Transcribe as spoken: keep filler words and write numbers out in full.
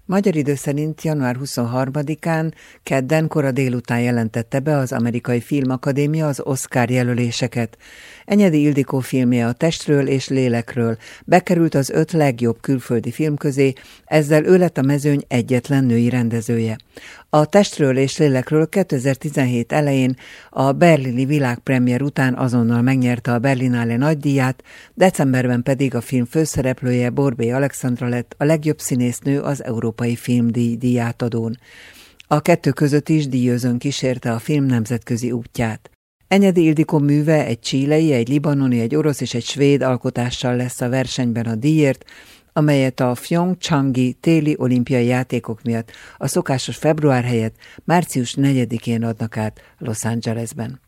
Magyar idő szerint január huszonharmadikán, kedden kora délután jelentette be az Amerikai Filmakadémia az Oscar jelöléseket. Enyedi Ildikó filmje A testről és lélekről bekerült az öt legjobb külföldi film közé, ezzel ő lett a mezőny egyetlen női rendezője. A testről és lélekről kétezer-tizenhét elején a berlini világpremiér után azonnal megnyerte a Berlinale nagydíját, decemberben pedig a film főszereplője Borbély Alexandra lett a legjobb színésznő az Európai Filmdíj díjátadón. A kettő között is díjözön kísérte a film nemzetközi útját. Enyedi Ildikó műve egy chilei, egy libanoni, egy orosz és egy svéd alkotással lesz a versenyben a díjért, amelyet a Pyeongchangi téli olimpiai játékok miatt a szokásos február helyett március negyedikén adnak át Los Angelesben.